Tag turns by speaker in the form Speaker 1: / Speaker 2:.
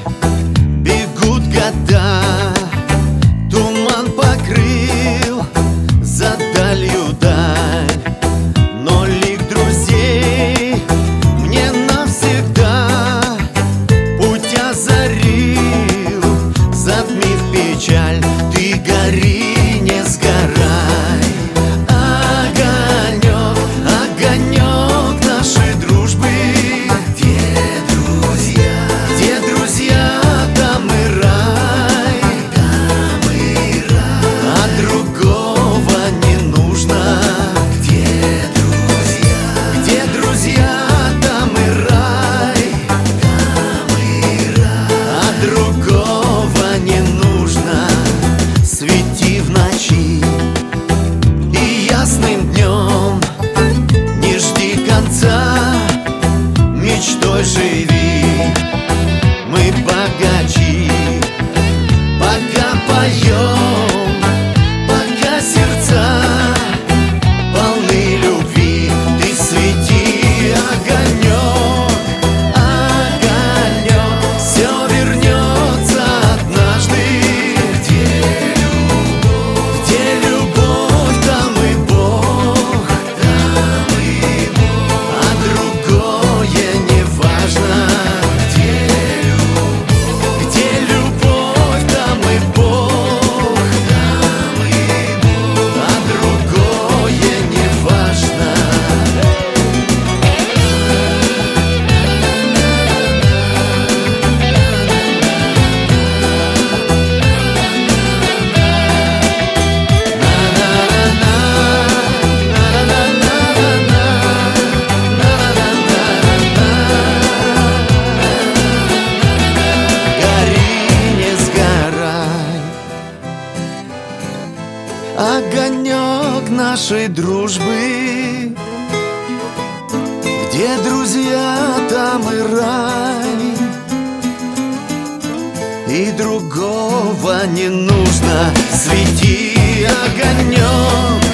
Speaker 1: Бегут года, туман покрыл за далью даль, но лик друзей мне навсегда путь озарил, затмив печаль. Ты гори, не сгорай, огонек, огонек нашей дружбы. Где друзья, там и рай, а другого не нужно. Где друзья, там и рай, а другого не нужно. Свети в ночи и ясным днем, не жди конца, мечтой живи. Мы богачи, пока поем, пока сердца полны любви. Ты свети, огонек, огонек, все вернется однажды. Где любовь, там и Бог, а другое не важно. Где любовь, там и Бог, а другое не важно. Огонек нашей дружбы. Где друзья, там и рай, и другого не нужно. Свети, огонек,